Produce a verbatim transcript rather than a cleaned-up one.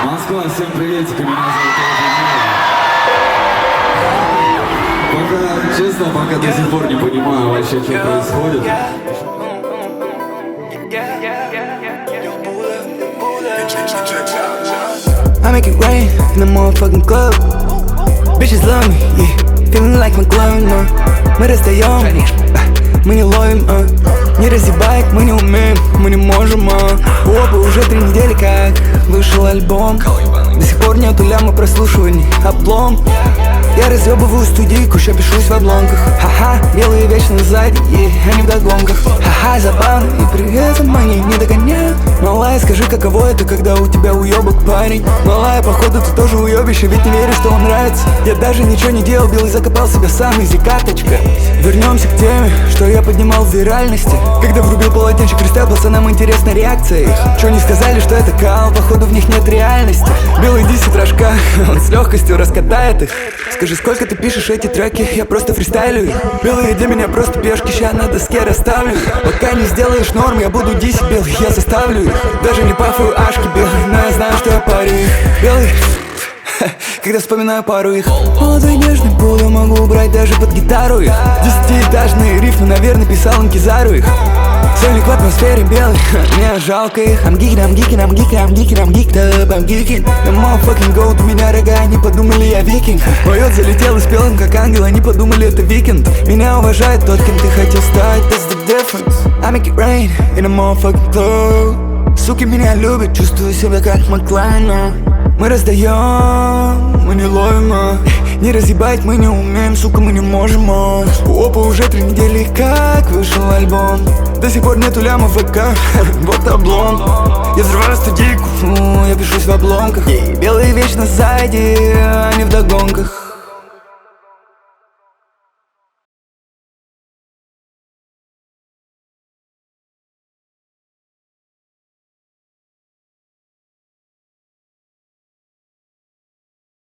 Москва, всем приветик, меня зовут Пока, честно, пока до сих пор не понимаю вообще, что происходит. I make it rain in the motherfucking club. Bitches love me, yeah, feeling like my glove, no. Мы расстаем, мы не ловим, а. Не разъебать мы не умеем, мы не можем, а. Оба уже три недели как вышел альбом. До сих пор нету ляма прослушиваний, облом. Я разъебываю студийку, ща пишусь в обломках. Ха-ха, белые вечно сзади, и они в догонках. Ха-ха, забавно, и при этом они не догоняют. Малая, скажи, каково это, когда у тебя уебок парень? Малая, походу, ты тоже уебище, ведь не веришь, что он нравится. Я даже ничего не делал, белый закопал себя сам, изи карточка. Вернемся к теме, что я поднимал в виральности. Когда врубил полотенчик креста, пацанам интересна реакция их. Чё не сказали, что это кал, походу в них нет реальности. Белый десять рожка, он с легкостью раскатает их. Скажи, сколько ты пишешь эти треки, я просто фристайлю их. Белые для меня просто пешки, ща на доске расставлю их. Пока не сделаешь норм, я буду десять белых, я заставлю их. Даже не пафую ашки белые, но я знаю, что я парю их. Белый, когда вспоминаю пару их. Молодой нежный буду, могу убрать даже под гитару их. Десятиэтажные рифмы, наверное, писал Инкизару их. Соник в атмосфере белый, мне жалко их. I'm geeking, I'm geeking, I'm geeking, I'm geeking, I'm geeked up, I'm geeking. The motherfucking goat, у меня рога, они подумали, я викинг. Мой от залетел и спел им как ангел, они подумали, это викенд. Меня уважает тот, кем ты хотел стать, that's the difference. I make it rain in a motherfucking club. Суки меня любят, чувствую себя как Маклайн, но мы раздаем, мы не ловим, а. Не разъебать мы не умеем, сука, мы не можем, а. У опа уже три недели как вышел альбом. До сих пор нету ляма в ВК, вот облом. Я взрываю студийку, я пишусь в обломках. Белые вечно сзади, они в догонках.